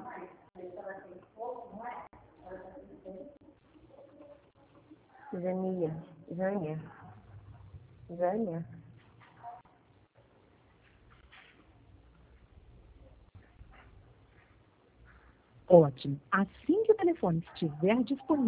Jânia. Ótimo. Assim que o telefone estiver disponível,